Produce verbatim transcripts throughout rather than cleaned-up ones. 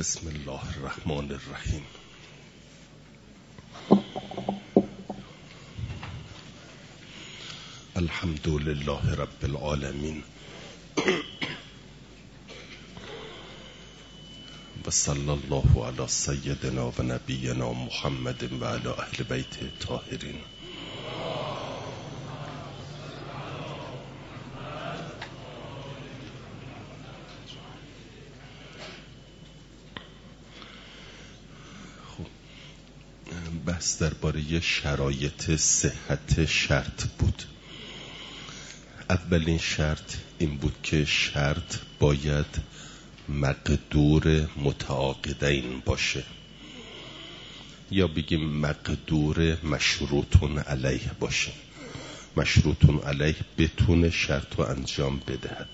بسم الله الرحمن الرحیم. الحمد لله رب العالمین و صلی الله علی سیدنا و نبینا محمد و علی اهل بیت الطاهرین. بحث درباره شرایط صحت شرط بود. اولین شرط این بود که شرط باید مقدور متعاقدین باشه، یا بگیم مقدور مشروطون علیه باشه. مشروطون علیه بتونه شرط رو انجام بدهد.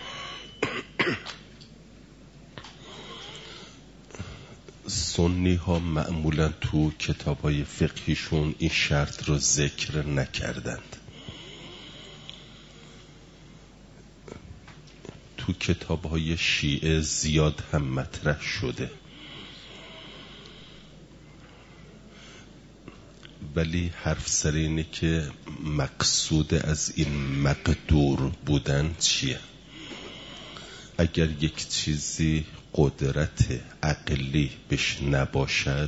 سنی ها معمولا تو کتاب های فقهیشون این شرط رو ذکر نکردند. تو کتاب های شیعه زیاد هم مطرح شده، ولی حرف سر اینه که مقصود از این مقدور بودن چیه. اگر یک چیزی قدرت عقلی بهش نباشد،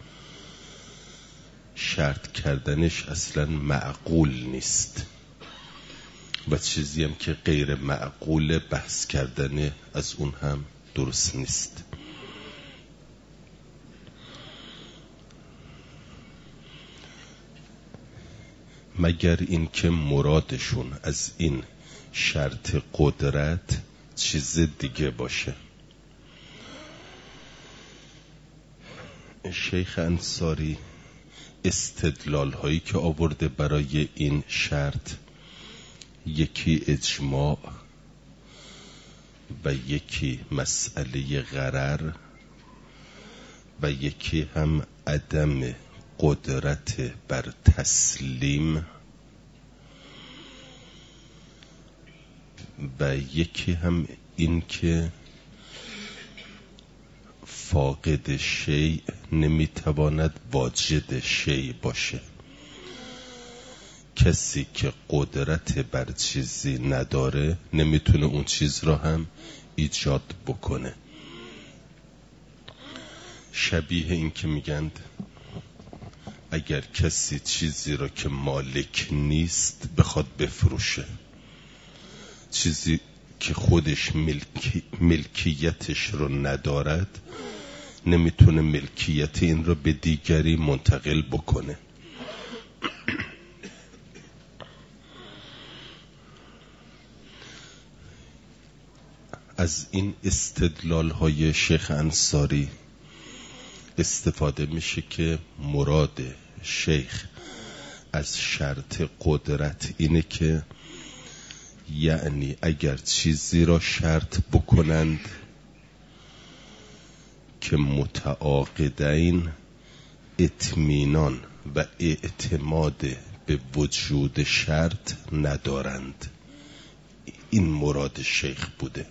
شرط کردنش اصلا معقول نیست، و چیزی هم که غیر معقول بحث کردن از اون هم درست نیست. مگر این که مرادشون از این شرط قدرت چیز دیگه باشه. شیخ انصاری استدلال هایی که آورده برای این شرط، یکی اجماع و یکی مسئله غرر و یکی هم عدم قدرت بر تسلیم و یکی هم این که فاقد شیء نمیتواند واجد شیء باشه. کسی که قدرت بر چیزی نداره نمیتونه اون چیز را هم ایجاد بکنه. شبیه این که میگن اگر کسی چیزی را که مالک نیست بخواد بفروشه، چیزی که خودش ملکی ملکیتش رو ندارد، نمیتونه ملکیت این رو به دیگری منتقل بکنه. از این استدلال های شیخ انصاری استفاده میشه که مراد شیخ از شرط قدرت اینه که یعنی اگر چیزی را شرط بکنند که متعاقدین اطمینان و اعتماد به وجود شرط ندارند، این مراد شیخ بوده.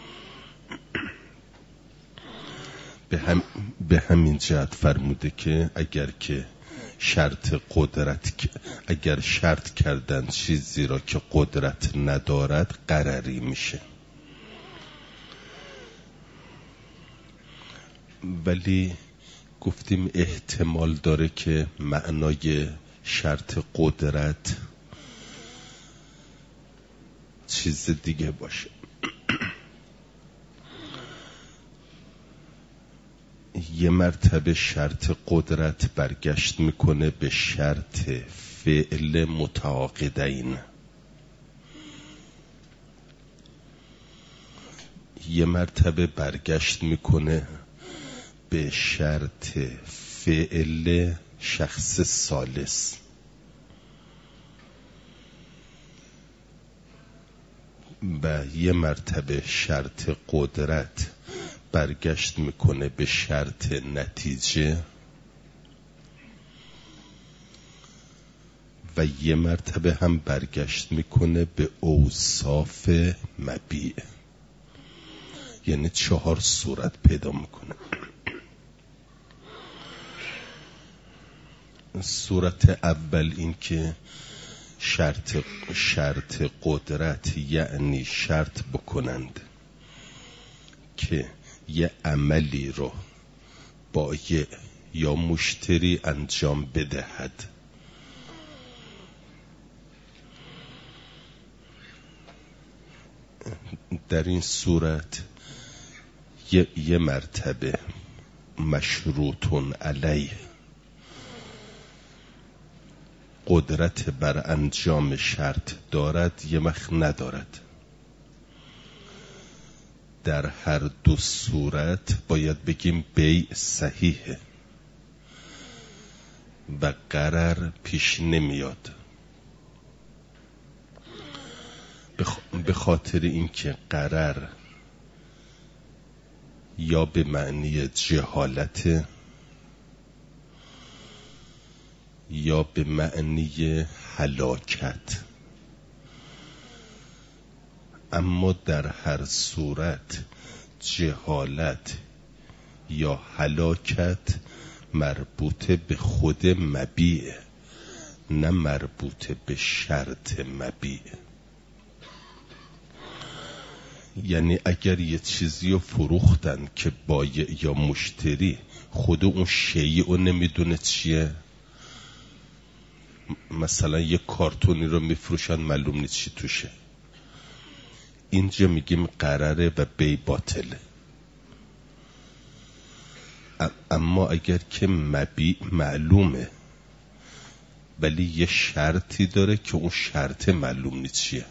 به, هم به همین جهت فرموده که اگر که شرط قدرت اگر شرط کردن چیزی را که قدرت ندارد غرری میشه. ولی گفتیم احتمال داره که معنای شرط قدرت چیز دیگه باشه. یه مرتبه شرط قدرت برگشت میکنه به شرط فعل متعاقدین، یه مرتبه برگشت میکنه به شرط فعل شخص ثالث، و یه مرتبه شرط قدرت برگشت میکنه به شرط نتیجه، و یه مرتبه هم برگشت میکنه به اوصاف مبیع. یعنی چهار صورت پیدا میکنه. صورت اول این که شرط شرط قدرت یعنی شرط بکنند که یه عملی رو با یه یا مشتری انجام بدهد. در این صورت یه, یه مرتبه مشروطون علیه قدرت بر انجام شرط دارد، یه وقت ندارد. در هر دو صورت باید بگیم بیع صحیحه و غرر پیش نمیاد، به خاطر اینکه غرر یا به معنی جهالت یا به معنی هلاکت، اما در هر صورت جهالت یا هلاکت مربوط به خود مبیع، نه مربوط به شرط مبیع. یعنی اگر یه چیزی رو فروختن که بایع یا مشتری خود اون شیء رو نمیدونه چیه، مثلا یه کارتونی رو میفروشن معلوم نیست چی توشه، اینجا میگیم قراره و بی باطله. اما اگر که مبیع معلومه ولی یه شرطی داره که اون شرط معلوم نیست چیه،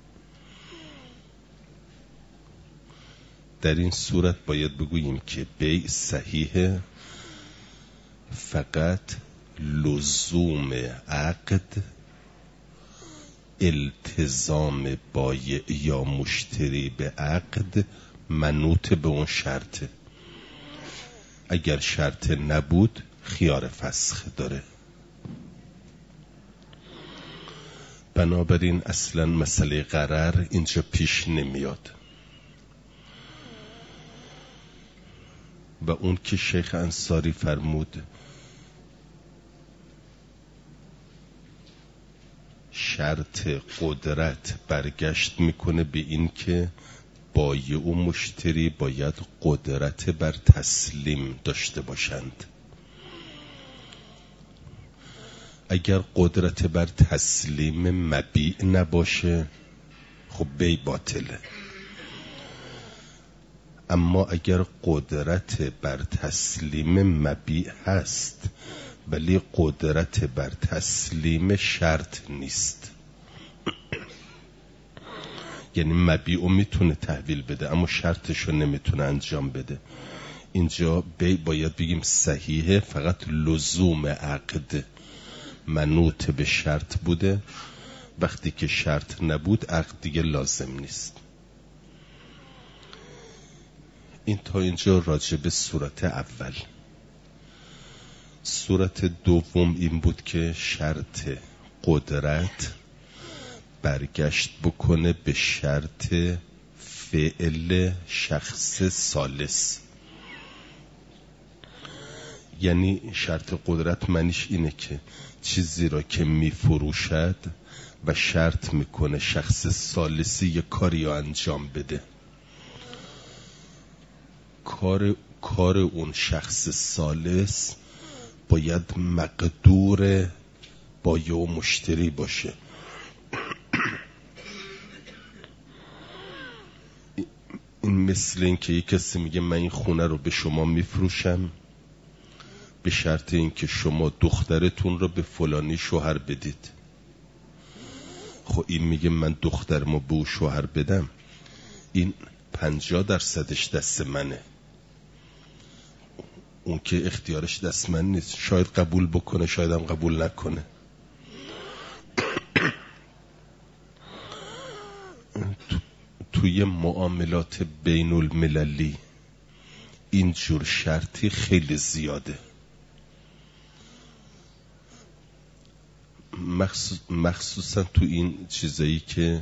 در این صورت باید بگوییم که بیع صحیحه، فقط لزوم عقد التزام بایع یا مشتری به عقد منوط به اون شرطه. اگر شرط نبود خیار فسخ داره. بنابراین اصلا مسئله غرر اینجا پیش نمیاد. و اون که شیخ انصاری فرمود شرط قدرت برگشت میکنه به این که بایع و مشتری باید قدرت بر تسلیم داشته باشند. اگر قدرت بر تسلیم مبیع نباشه خب بیع باطله. اما اگر قدرت بر تسلیم مبیع هست ولی قدرت بر تسلیم شرط نیست، یعنی مبیعو میتونه تحویل بده اما شرطشو نمیتونه انجام بده، اینجا بیع باید بگیم صحیحه، فقط لزوم عقد منوط به شرط بوده. وقتی که شرط نبود عقد دیگه لازم نیست. این تا اینجا راجع به صورت اول. صورت دوم این بود که شرط قدرت برگشت بکنه به شرط فعل شخص ثالث. یعنی شرط قدرت معنیش اینه که چیزی را که میفروشد و شرط میکنه شخص ثالثی یه کاری رو انجام بده، کار کار اون شخص ثالث باید مقدور بایع و مشتری باشه. این مثل این که یک کسی میگه من این خونه رو به شما میفروشم به شرط اینکه شما دخترتون رو به فلانی شوهر بدید. خب این میگه من دخترمو به او شوهر بدم، این پنجاه درصدش دست منه، اون که اختیارش دست من نیست. شاید قبول بکنه شاید هم قبول نکنه. تو توی معاملات بین المللی اینجور شرطی خیلی زیاده، مخصوص مخصوصا تو این چیزایی که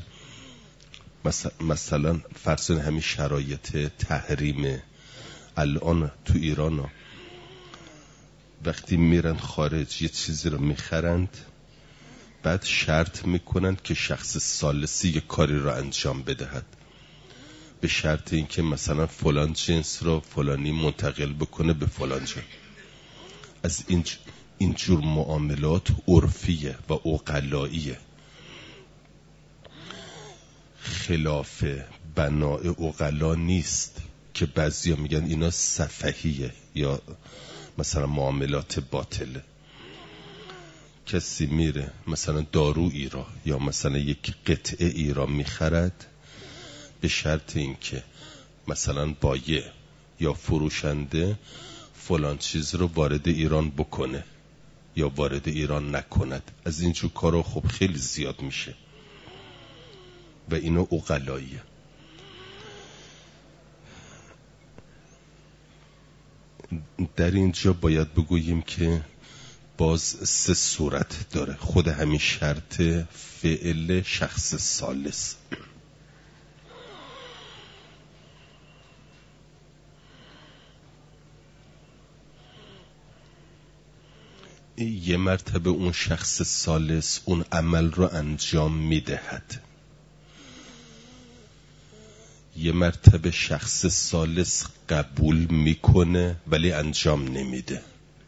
مثلا فرض همین شرایط تحریم الان تو ایران وقتی میرن خارج یه چیزی رو میخرند، بعد شرط میکنند که شخص ثالثی یه کاری رو انجام بدهد، به شرط اینکه مثلا فلان جنس رو فلانی منتقل بکنه به فلان جا. از این اینجور معاملات عرفیه و عقلاییه، خلاف بناء عقلا نیست که بعضیا میگن اینا سفهیه یا مثلا معاملات باطله. کسی میره مثلا دارویی را یا مثلا یک قطعه ای را میخرد به شرط اینکه مثلا بایع یا فروشنده فلان چیز رو وارد ایران بکنه یا وارد ایران نکند. از اینجور کارا خب خیلی زیاد میشه و اینو عقلاییه. در اینجا باید بگوییم که باز سه صورت داره خود همین شرط فعل شخص ثالث. یه مرتبه اون شخص ثالث اون عمل رو انجام میدهد، یه مرتبه شخص ثالث قبول میکنه ولی انجام نمیده،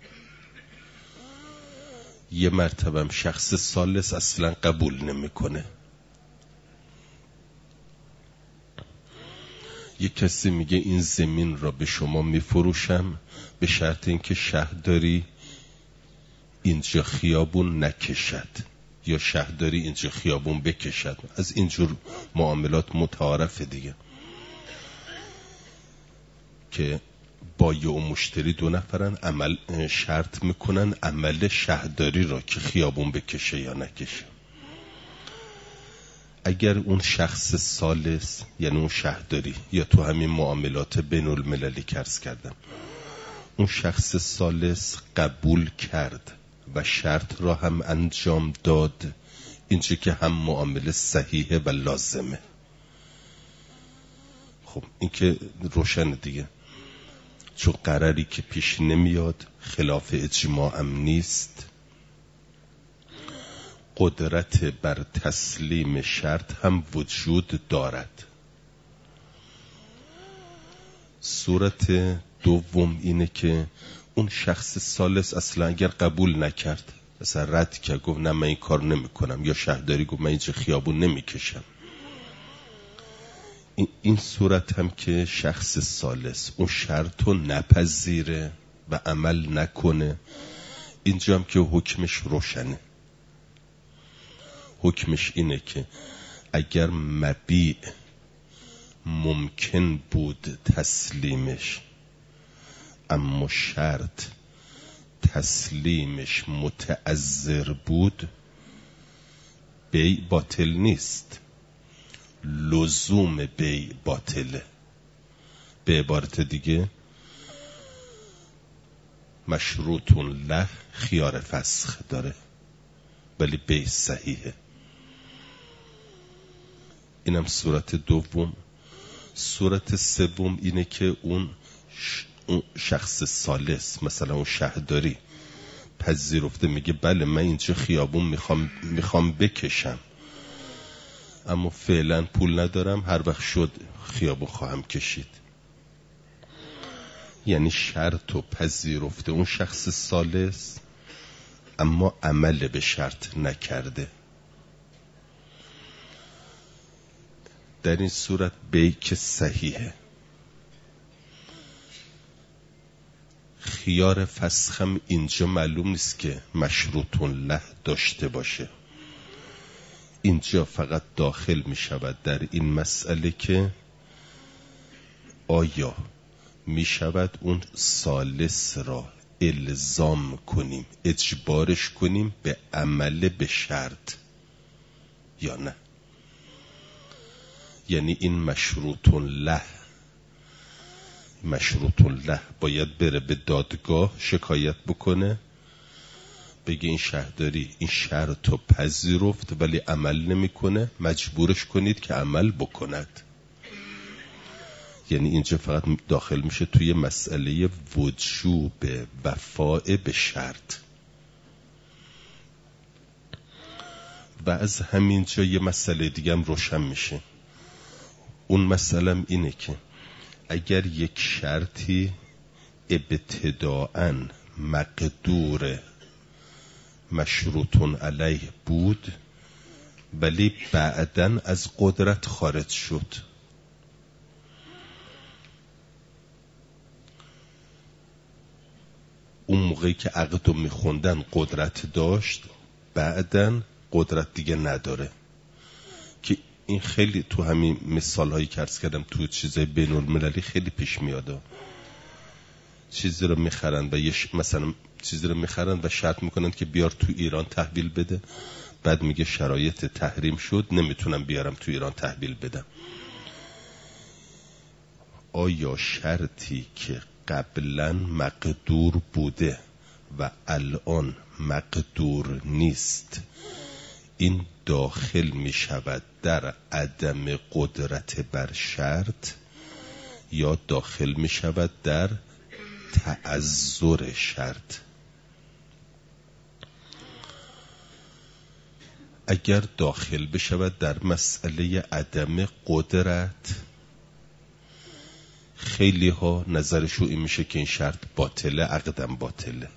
یه مرتبه هم شخص ثالث اصلا قبول نمیکنه. یه کسی میگه این زمین را به شما میفروشم به شرط اینکه شهرداری اینجا خیابون نکشد یا شهرداری اینجا خیابون بکشد. از اینجور معاملات متعارف دیگه که بایع و مشتری دو نفرن، عمل شرط میکنن عمل شهرداری را که خیابون بکشه یا نکشه. اگر اون شخص ثالث یعنی اون شهرداری یا تو همین معاملات بین المللی کرز کردم اون شخص ثالث قبول کرد و شرط را هم انجام داد، اینجا که هم معامله صحیحه و لازمه. خب این که روشن دیگه، چون قراری که پیش نمیاد خلاف اجماع هم نیست، قدرت بر تسلیم شرط هم وجود دارد. صورت دوم اینه که اون شخص ثالث اصلا اگر قبول نکرد، اصلا رد کرد، گفت نه من این کار نمی کنم، یا شهرداری گفت من اینجا خیابون نمی کشم، این, این صورت هم که شخص ثالث اون شرط رو نپذیره و عمل نکنه، اینجا هم که حکمش روشنه. حکمش اینه که اگر مبیع ممکن بود تسلیمش اما شرط تسلیمش متعذر بود، بیع باطل نیست، لزوم بیع باطله. به عبارت دیگه مشروطون له خیار فسخ داره ولی بیع صحیحه. اینم صورت دوم. صورت سوم اینه که اون شخص ثالث مثلا اون شهرداری پذیرفته، میگه بله من اینجا خیابون میخوام میخوام بکشم اما فعلا پول ندارم، هر وقت شد خیابون خواهم کشید. یعنی شرط و پذیرفته اون شخص ثالث اما عمل به شرط نکرده. در این صورت بیع که صحیحه. خیار فسخم اینجا معلوم نیست که مشروطون له داشته باشه، اینجا فقط داخل می شود در این مسئله که آیا می شود اون ثالث را الزام کنیم، اجبارش کنیم به عمل به شرط یا نه. یعنی این مشروطون له مشروطون له باید بره به دادگاه شکایت بکنه، بگه این شهرداری این شرط رو پذیرفت ولی عمل نمیکنه، مجبورش کنید که عمل بکند. یعنی اینجا فقط داخل میشه توی مسئله وجوب وفاء به شرط. و از همینجا یه مسئله دیگه هم روشن میشه. اون مسئله اینه که اگر یک شرطی ابتداءً مقدور مشروطون علیه بود ولی بعداً از قدرت خارج شد، اون موقعی که عقدو میخوندن قدرت داشت، بعداً قدرت دیگه نداره. که این خیلی تو همین مثال هایی که عرض کردم تو چیزای بین المللی خیلی پیش میاده. چیزی رو میخرن و یه مثلا چیزی رو میخرن و شرط میکنن که بیار تو ایران تحویل بده، بعد میگه شرایط تحریم شد نمیتونم بیارم تو ایران تحویل بدم. آیا شرطی که قبلا مقدور بوده و الان مقدور نیست، این داخل می شود در عدم قدرت بر شرط یا داخل می شود در تعذر شرط؟ اگر داخل بشود در مسئله عدم قدرت، خیلی ها نظرشو این میشه که این شرط باطله، عقدم باطله.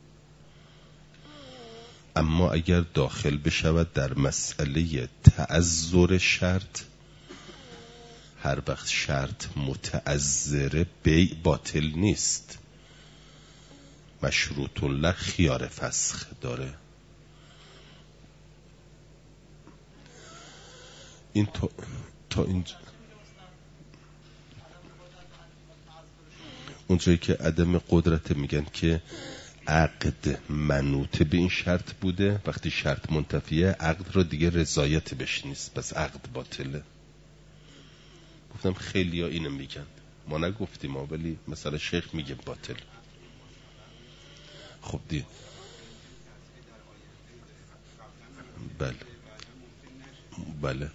اما اگر داخل بشود در مسئله تعذر شرط، هر وقت شرط متعذره بیع باطل نیست، مشروط له خیار فسخ داره. این تا, تا اینجا اونجایی که عدم قدرت میگن که عقد منوط به این شرط بوده، وقتی شرط منتفیه عقد رو دیگه رضایت بهش نیست، بس عقد باطله. گفتم خیلی ها اینو میگن، ما نگفتیم ما، ولی مثلا شیخ میگه باطل. خب دی بله بله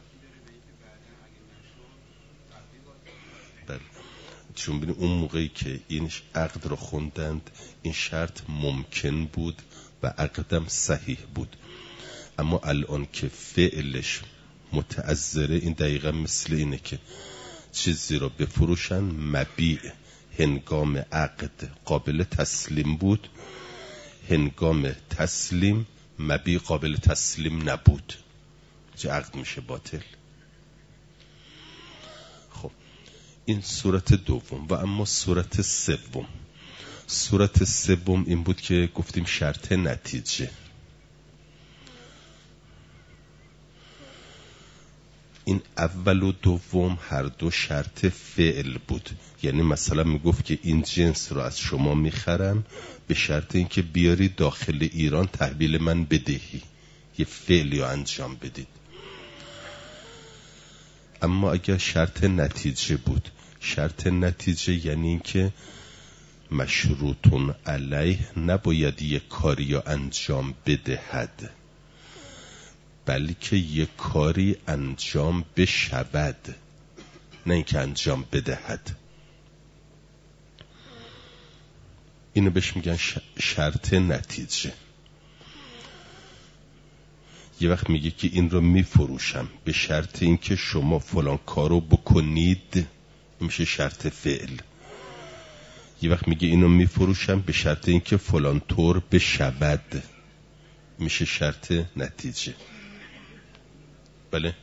بله چون ببین اون موقعی که این عقد رو خوندند این شرط ممکن بود و عقدم صحیح بود، اما الان که فعلش متعذره، این دقیقا مثل اینه که چیزی رو بفروشن مبیع هنگام عقد قابل تسلیم بود، هنگام تسلیم مبیع قابل تسلیم نبود، چه عقد میشه باطل. خب این صورت دوم. و اما صورت سوم، صورت سوم این بود که گفتیم شرط نتیجه. این اول و دوم هر دو شرط فعل بود، یعنی مثلا میگفت که این جنس رو از شما میخرم به شرط اینکه بیاری داخل ایران تحویل من بدهی، یه فعلی رو انجام بدید. اما اگر شرط نتیجه بود، شرط نتیجه یعنی اینکه مشروطون علیه نباید یک کاری رو انجام بدهد، بلکه یک کاری انجام بشود، نه اینکه انجام بدهد. اینو بهش میگن شرط نتیجه. یه وقت میگه که این رو میفروشم به شرط اینکه شما فلان کارو بکنید، میشه شرط فعل. یه وقت میگه اینو میفروشم به شرط اینکه فلان طور بشود، میشه شرط نتیجه. بله.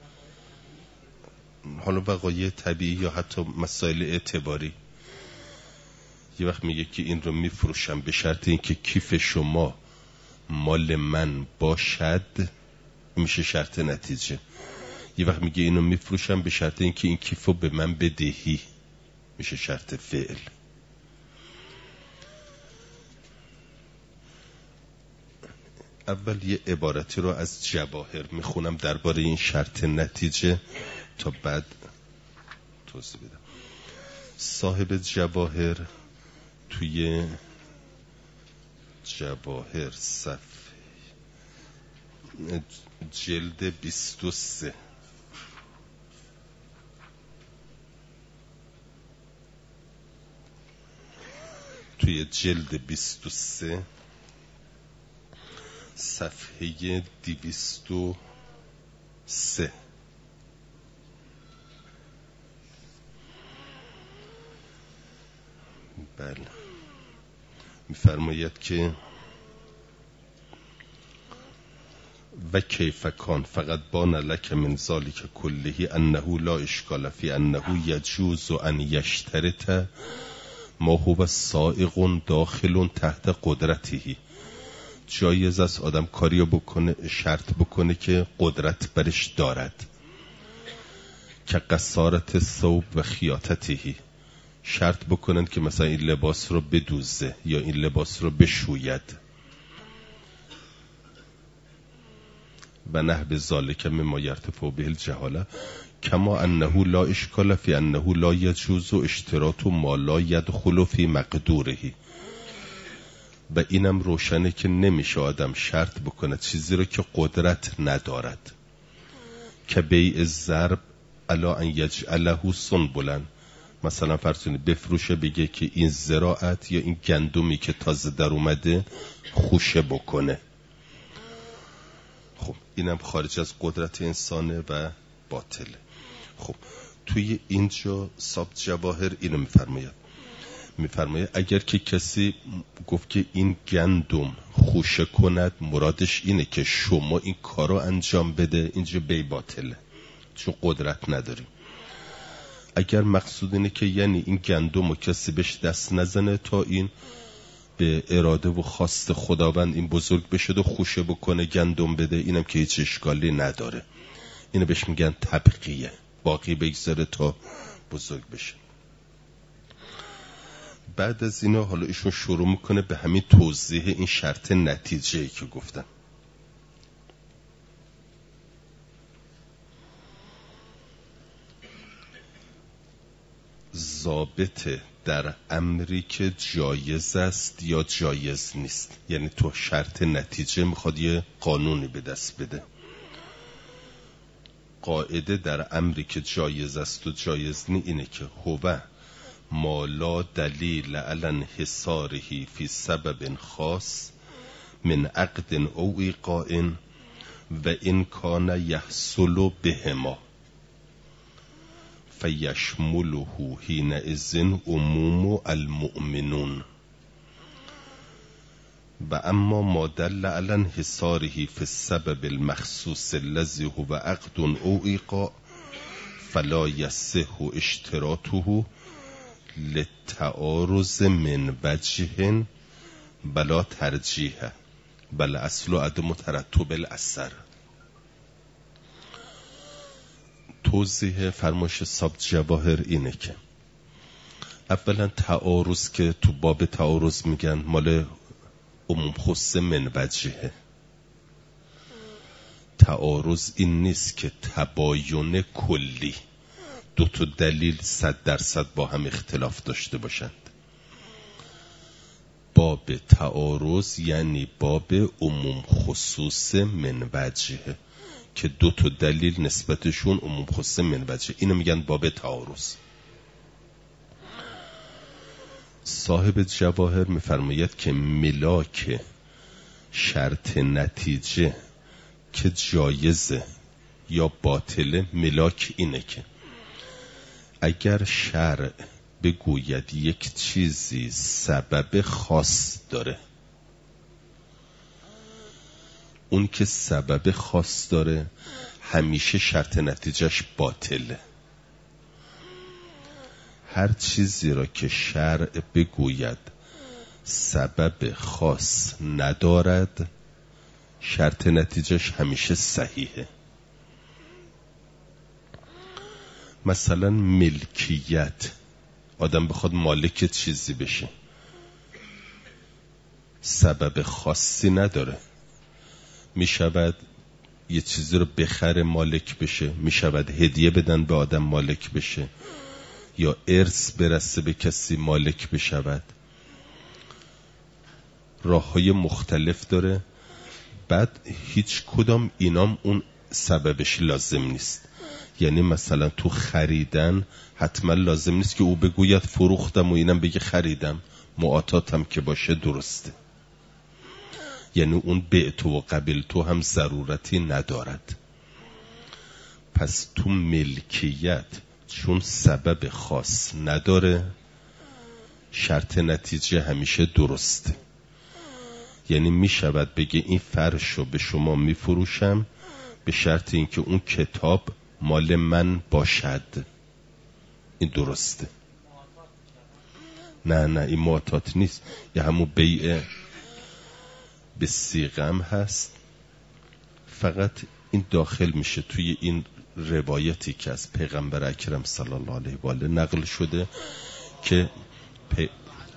حالا وقایع طبیعی یا حتی مسائل اعتباری، یه وقت میگه که این رو میفروشم به شرط اینکه کیف شما مال من باشد، میشه شرط نتیجه. یه وقت میگه اینو میفروشم به شرط اینکه این کیفو به من بدهی، میشه شرط فعل. اول یه عبارتی رو از جواهر میخونم درباره این شرط نتیجه تا بعد توضیح بدم. صاحب جواهر توی جواهر صفحه جلد بیست و سه توی جلد بیست و سه صفحه دویست و سه بله می‌فرماید که و کیف کان فقط بان لک من ذلک کله انه لا اشکال فی انه یجوز ان یشترط ما هو سائق داخل تحت قدرته. جایز است آدم کاریو بکنه، شرط بکنه که قدرت برش دارد، که قصارت ثوب و خیاطته، شرط بکنن که مثلا این لباس رو بدوزه یا این لباس رو بشوید و نحو ذالک مما یرتفع به الجهاله، کما انه لا اشکال فی انه لا یجوز اشتراط ما لا یدخل فی مقدوره. و اینم روشنه که نمیشه آدم شرط بکنه چیزی رو که قدرت ندارد، که بیع ضرب الا ان یجعله سنبلا، مثلا فرض کنید بفروشه بگه که این زراعت یا این گندمی که تازه در اومده خوشه بکنه. خب اینم خارج از قدرت انسانه و باطله. خب توی اینجا صاحب جواهر اینو میفرماید، میفرماید اگر که کسی گفت که این گندم خوشه کند، مرادش اینه که شما این کارو انجام بده، اینجا بی باطله چون قدرت نداریم. اگر مقصود اینه که یعنی این گندم و کسی بهش دست نزنه تا این به اراده و خواست خداوند این بزرگ بشه و خوشه بکنه گندم بده، اینم که هیچ اشکالی نداره، اینو بهش میگن تبقیه، باقی بگذاره تا بزرگ بشه. بعد از اینا حالا ایشون شروع میکنه به همین توضیح این شرط نتیجه‌ای که گفتم. ضابط در امری که جایز است یا جایز نیست، یعنی تو شرط نتیجه میخواد یه قانونی به دست بده. قاعده در امری که جایز است و جایز نی اینه که هو ما لا دلیل علی انحصاره فی سبب خاص من عقد او ایقاع و این کان یحصل بهما فیشمله حینئذ عموم المؤمنون و اما ما دل علی انحصاره فی السبب المخصوص الذی هو عقد او ایقاع فلا یصح اشتراطه للتعارض من وجه بلا ترجیح بل اصل عدم ترتب الاثر. توضیح فرمایش صاحب جواهر اینه که اولا تعارض که تو باب تعارض میگن مال عموم خص من وجهه. تعارض این نیست که تباین کلی دو تا دلیل صد درصد با هم اختلاف داشته باشند. باب تعارض یعنی باب عموم خصوص من وجهه که دو تا دلیل نسبتشون عموم خصوص من وجهه، اینو میگن باب تعارض. صاحب جواهر میفرماید که ملاک شرط نتیجه که جایزه یا باطله، ملاک اینه که اگر شرع بگوید یک چیزی سبب خاص داره، اون که سبب خاص داره همیشه شرط نتیجهش باطله. هر چیزی را که شرع بگوید سبب خاص ندارد شرط نتیجهش همیشه صحیحه. مثلا ملکیت، آدم بخواد مالک چیزی بشه سبب خاصی نداره، میشود یه چیزی رو بخره مالک بشه، میشود هدیه بدن به آدم مالک بشه یا ارث برسه به کسی مالک بشود. راه های مختلف داره. بعد هیچ کدام اینام اون سببش لازم نیست. یعنی مثلا تو خریدن حتما لازم نیست که او بگوید فروختم و اینم بگه خریدم، معاطات هم که باشه درسته. یعنی اون بعتو و قبلتو هم ضرورتی ندارد. پس تو ملکیت چون سبب خاص نداره، شرط نتیجه همیشه درسته. یعنی می شود بگه این فرشو به شما می فروشم به شرط اینکه اون کتاب مال من باشد. این درسته. نه نه این معاطات نیست، یه همون بیع به صیغم هست. فقط این داخل میشه توی این روایتی که از پیغمبر اکرم صلی الله علیه و آله نقل شده که پی...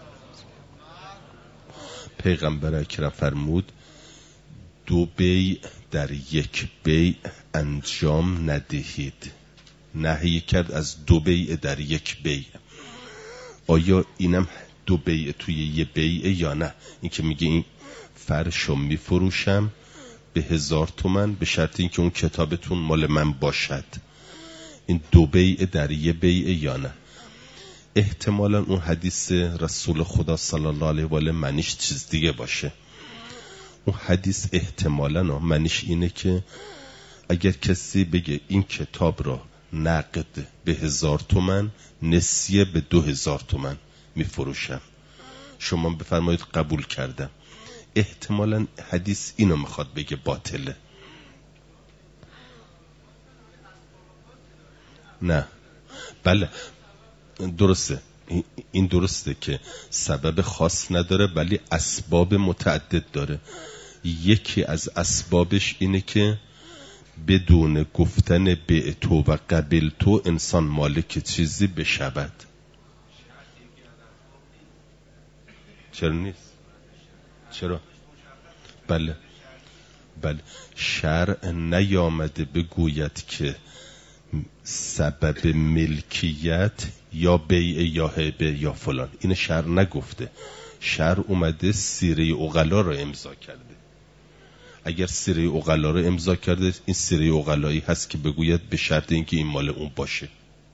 پیغمبر اکرم فرمود دو بیع در یک بیع انجام ندهید. نهی کرد از دو بیع در یک بیع. آیا اینم دو بیع توی یه بیع یا نه؟ این که میگه این فرشو میفروشم به هزار تومن به شرط اینکه اون کتابتون مال من باشد، این دو بیع در یه بیع یا نه؟ احتمالا اون حدیث رسول خدا صلی الله علیه و آله معنیش چیز دیگه باشه. اون حدیث احتمالا معنیش اینه که اگر کسی بگه این کتاب را نقد به هزار تومن نسیه به دو هزار تومن میفروشم، شما بفرمایید قبول کردم، احتمالا حدیث اینو میخواد بگه باطله. نه بله درسته، این درسته که سبب خاص نداره ولی اسباب متعدد داره. یکی از اسبابش اینه که بدون گفتن به تو و قبل تو انسان مالک چیزی بشود. چرا نیست؟ چرا؟ بله بله شرع نیامده بگوید که سبب ملکیت یا بیع یا هبه یا فلان، این شرع نگفته. شرع اومده سیره عقلا رو امضا کرده. اگر سیره عقلا رو امضا کرده این سیره عقلایی هست که بگوید به شرط اینکه این مال اون باشه.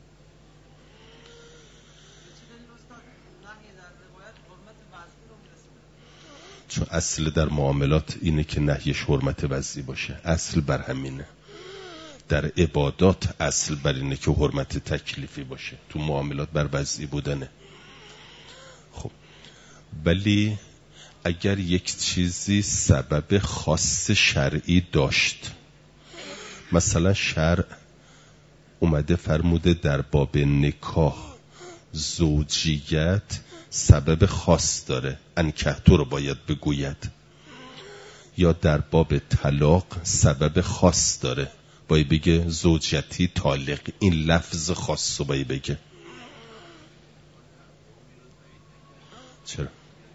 چون اصل در معاملات اینه که نهیش حرمت وضعی باشه، اصل بر همینه. در عبادات اصل بر اینه که حرمت تکلیفی باشه، تو معاملات بر وضعی بودنه. خب ولی اگر یک چیزی سبب خاص شرعی داشت، مثلا شرع اومده فرموده در باب نکاح زوجیت سبب خاص داره، انکحتو رو باید بگوید، یا در باب طلاق سبب خاص داره باید بگه زوجیتی طالق، این لفظ خاص رو باید بگه. چرا؟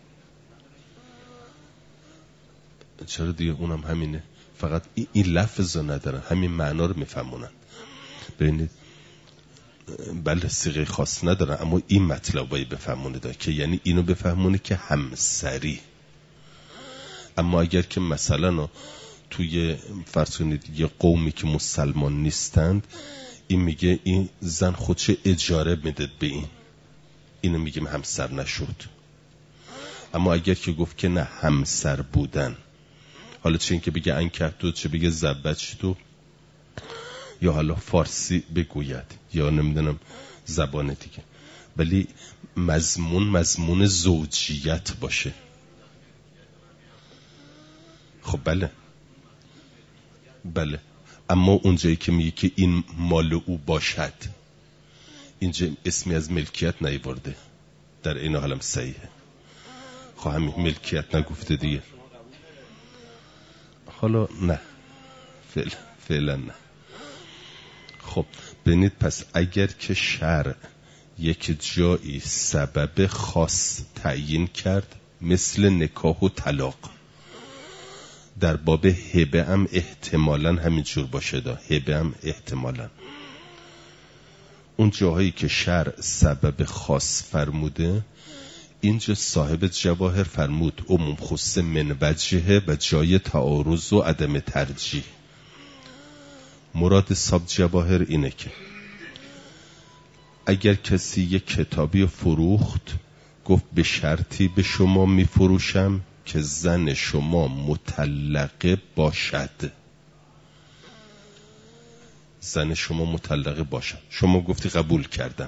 چرا دیگه اونم همینه، فقط این لفظ رو ندارن، همین معنا رو میفهمونن. ببینید بله صیغه خاص ندارن اما این مطلب باید بفهمونه داره که یعنی اینو بفهمونه که همسری. اما اگر که مثلا توی فرض کنید یه قومی که مسلمان نیستند، این میگه این زن خودش اجاره میده به این، اینو میگیم همسر نشد. اما اگر که گفت که نه همسر بودن، حالا چه این که بگه انکحتو، چه بگه زوجتو، یا حالا فارسی بگوید یا نمیدونم زبان دیگه، ولی مضمون مضمون زوجیت باشه. خب بله بله اما اونجایی که میگه که این مال او باشد، اینجا اسمی از ملکیت نیورده، در این حالم صحیحه. خب همین ملکیت نگفته دیگه. حالا نه فعلا فعلا نه. خب ببینید پس اگر که شرع یک جایی سبب خاص تعیین کرد مثل نکاح و طلاق، در باب هبه هم احتمالاً همینجور باشه، دا هبه هم احتمالاً اون جاهایی که شرع سبب خاص فرموده، اینجا صاحب جواهر فرمود عموم خص من وجهه و جای تعارض و عدم ترجیح. مراد صاحب جواهر اینه که اگر کسی یک کتابی فروخت گفت به شرطی به شما میفروشم که زن شما مطلقه باشد. زن شما مطلقه باشد. شما گفتی قبول کردم.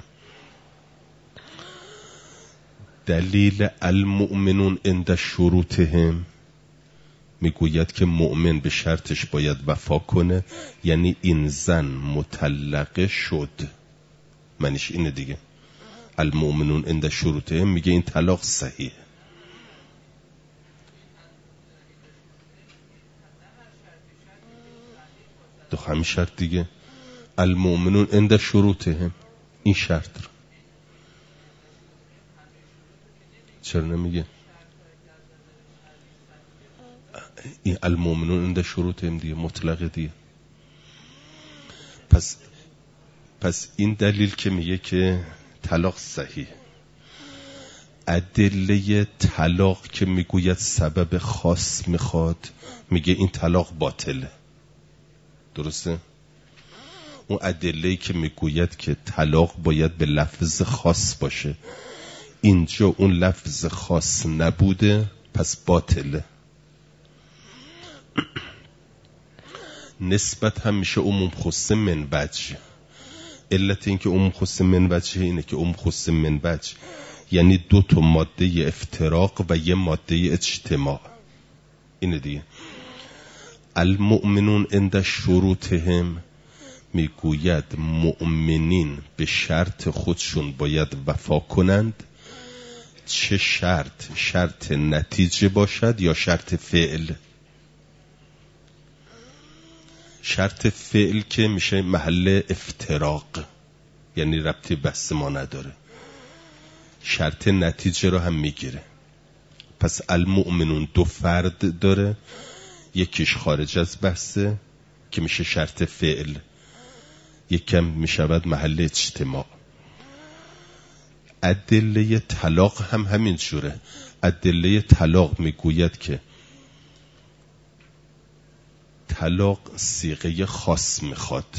دلیل المؤمنون عند شروطهم میگوید که مؤمن به شرطش باید وفا کنه، یعنی این زن مطلقه شد. منیش اینه دیگه. المؤمنون عند شروطهم میگه این طلاق صحیح. دو همین شرط دیگه. المؤمنون عند شروطهم، این شرط رو چرا نمیگه؟ این المؤمنون عند شروطهم دیگه، مطلقه دیگه. پس پس این دلیل که میگه که طلاق صحیح. ادله طلاق که میگوید سبب خاص میخواد، میگه این طلاق باطله. درسته؟ اون ادله‌ای که میگوید که طلاق باید به لفظ خاص باشه، اینجا اون لفظ خاص نبوده، پس باطله. نسبت هم میشه عموم خص من وجه. علت این که عموم خص من وجه اینه که عموم خص من وجه یعنی دو تا ماده افتراق و یه ماده اجتماع. اینه دیگه. المؤمنون عند شروطهم میگوید مؤمنین به شرط خودشون باید وفا کنند، چه شرط؟ شرط نتیجه باشد یا شرط فعل؟ شرط فعل که میشه محل افتراق، یعنی ربطی بحث ما نداره. شرط نتیجه رو هم میگیره. پس المؤمنون دو فرد داره، یکیش خارج از بحثه که میشه شرط فعل، یکم میشود محل اجتماع. ادله طلاق هم همین جوره. ادله طلاق میگوید که طلاق صیغه خاص میخواد.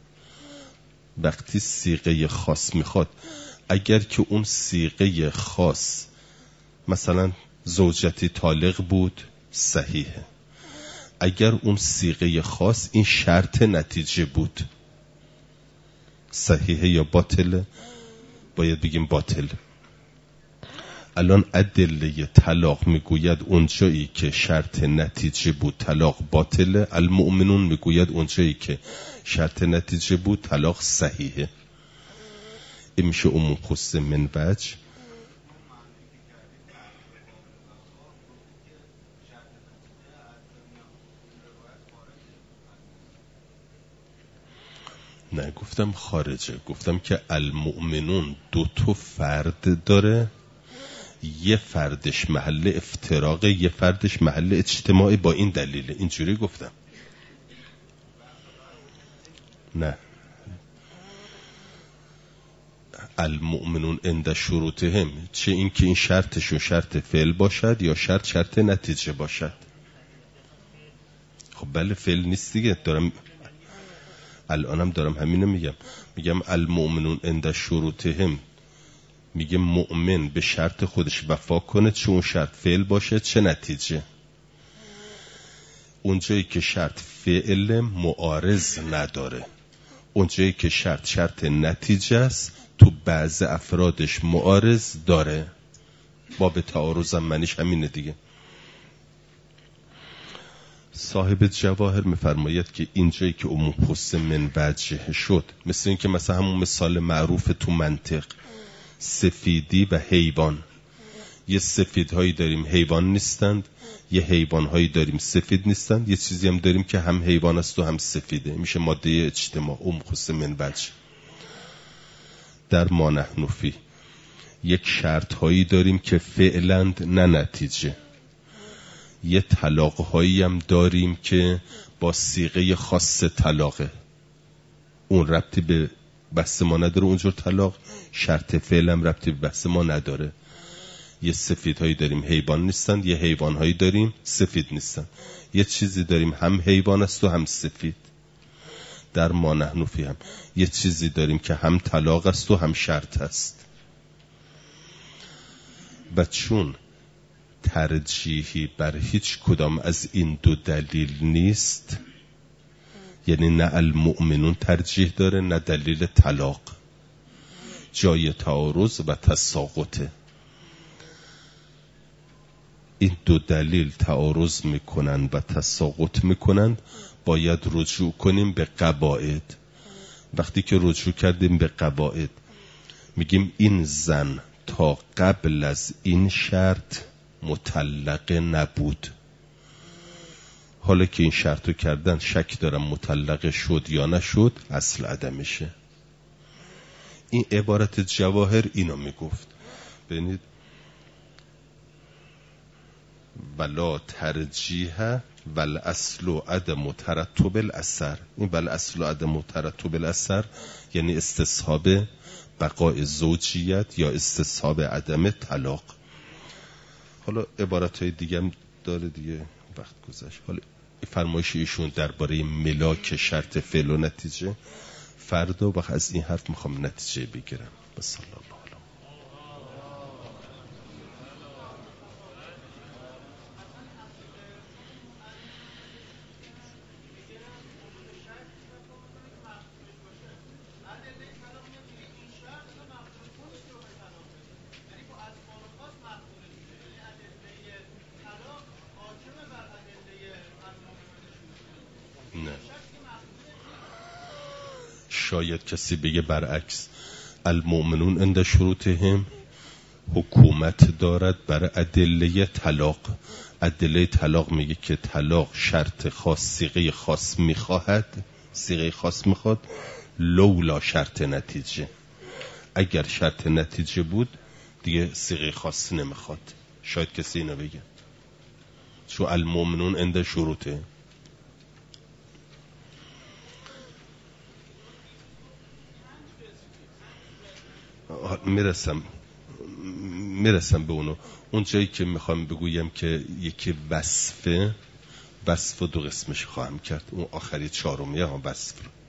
وقتی صیغه خاص میخواد، اگر که اون صیغه خاص مثلا زوجتی طالق بود، صحیحه. اگر اون صیغه خاص این شرط نتیجه بود، صحیحه یا باطله؟ باید بگیم باطل. الان ادله طلاق میگوید اونجایی که شرط نتیجه بود طلاق باطله، المؤمنون میگوید اونجایی که شرط نتیجه بود طلاق صحیحه. این میشه عموم خص من وجه. نه گفتم خارجه، گفتم که المؤمنون دو تا فرد داره، یه فردش محل افتراقه، یه فردش محل اجتماعی. با این دلیله اینجوری گفتم. نه، المؤمنون عند شروطهم، چه این که این شرطشون شرط فعل باشد یا شرط شرط نتیجه باشد. خب بله فعل نیست دیگه. دارم الانم دارم همینو میگم. میگم المؤمنون عند شروطهم، میگه مؤمن به شرط خودش وفا کنه، چه اون شرط فعل باشه چه نتیجه. اونجایی که شرط فعل معارض نداره، اونجایی که شرط شرط نتیجه است تو بعض افرادش معارض داره. باب تعارض هم منیش همینه دیگه. صاحب جواهر میفرماید که اینجایی که عموم خص من وجه شد، مثل این که مثلا همون مثال معروف تو منطق، سفیدی و حیوان. یه سفیدهایی داریم حیوان نیستند، یه حیوانهایی داریم سفید نیستند، یه چیزی هم داریم که هم حیوان است و هم سفیده، میشه ماده اجتماع، عموم خص من وجه. در ما نحن فی یک شرط هایی داریم که فعلند نه نتیجه. یه طلاق هایی هم داریم که با صیغه خاص طلاقه، اون ربطی به بحث ما نداره. اونجور طلاق شرط فعل هم ربطی به بحث ما نداره. یه سفید هایی داریم حیوان نیستن، یه حیوان هایی داریم سفید نیستن. یه چیزی داریم هم حیوان است و هم سفید. در ما نحن فی هم یه چیزی داریم که هم طلاق است و هم شرط است. و چون ترجیحی بر هیچ کدام از این دو دلیل نیست، یعنی نه المؤمنون ترجیح داره نه دلیل طلاق، جای تعارض و تساقطه. این دو دلیل تعارض میکنن و تساقط میکنن، باید رجوع کنیم به قواعد. وقتی که رجوع کردیم به قواعد میگیم این زن تا قبل از این شرط مطلقه نبود، حالا که این شرطو کردن شک دارم مطلقه شد یا نشد، اصل عدمشه. این عبارت جواهر اینو میگفت. ببینید ولا ترجیح ول اصل و عدم ترتب الاثر. این ول اصل و عدم ترتب الاثر یعنی استصحاب بقای زوجیت یا استصحاب عدم طلاق. حالا عبارت های دیگه هم داره دیگه، وقت گذشت. حالا فرمایش ایشون درباره ملاک شرط فعل و نتیجه فردا وقت از این حرف میخوام نتیجه بگیرم. بسم الله. نه، شاید کسی بگه برعکس، المؤمنون عند شروطهم حکومت دارد بر ادله طلاق. ادله طلاق میگه که طلاق شرط خاص صیغه خاص میخواهد، صیغه خاص میخواد، لولا شرط نتیجه. اگر شرط نتیجه بود دیگه صیغه خاص نمیخواد. شاید کسی اینو بگه، چون المؤمنون عند شروطه. میرسم میرسم به اونو. اون جایی که میخوام بگویم که یکی وصفه، وصف دو قسمش خواهم کرد، اون آخری چهارمیه ها وصف.